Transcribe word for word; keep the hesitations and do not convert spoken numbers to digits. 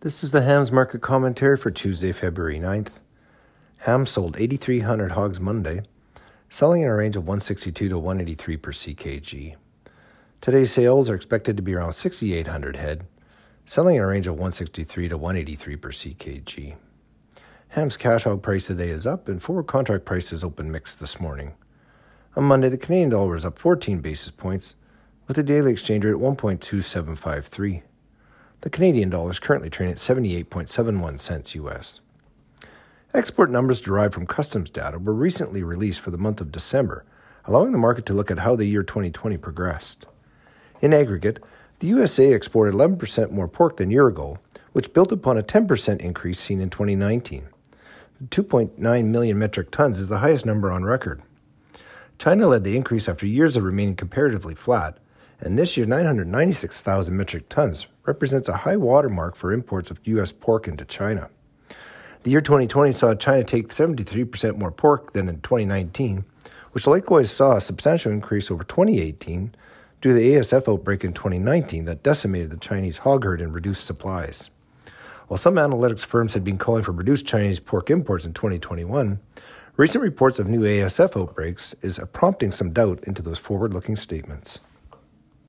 This is the hams market commentary for Tuesday, February ninth. Ham sold eight thousand three hundred hogs Monday, selling in a range of one sixty-two to one eighty-three per C K G. Today's sales are expected to be around six thousand eight hundred head, selling in a range of one sixty-three to one eighty-three per C K G. Ham's cash hog price today is up, and forward contract prices open mixed this morning. On Monday, the Canadian dollar was up fourteen basis points, with the daily exchange rate at one point two seven five three. The Canadian dollar is currently trading at seventy-eight point seven one cents U S. Export numbers derived from customs data were recently released for the month of December, allowing the market to look at how the year twenty twenty progressed. In aggregate, the U S A exported eleven percent more pork than a year ago, which built upon a ten percent increase seen in twenty nineteen. two point nine million metric tons is the highest number on record. China led the increase after years of remaining comparatively flat, and this year's nine hundred ninety-six thousand metric tons represents a high watermark for imports of U S pork into China. The year twenty twenty saw China take seventy-three percent more pork than in twenty nineteen, which likewise saw a substantial increase over twenty eighteen due to the A S F outbreak in twenty nineteen that decimated the Chinese hog herd and reduced supplies. While some analytics firms had been calling for reduced Chinese pork imports in twenty twenty-one, recent reports of new A S F outbreaks is prompting some doubt into those forward-looking statements.